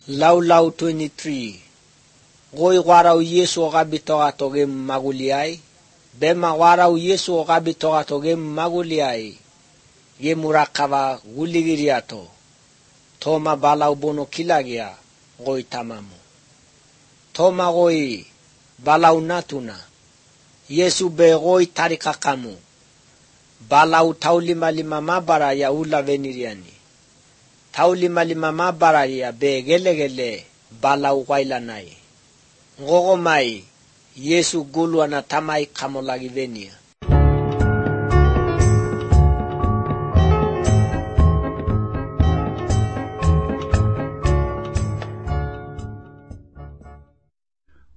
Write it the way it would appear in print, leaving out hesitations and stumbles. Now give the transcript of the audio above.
Lau 23. Goi warau Yesu ogabitoga toge maguliai. Bema warau Yesu ogabitoga toge maguliai. Ye murakava guligiriato. Toma balau bono kilagia goi tamamu. Toma goi balau natuna. Yesu be goi tarikakamu. Balau taulima lima mabara ya ula veniriani. Taulima lima mabara ya be gele balau wailanai. Ngogo mai Yesu gulu anatamai kamolagi venia.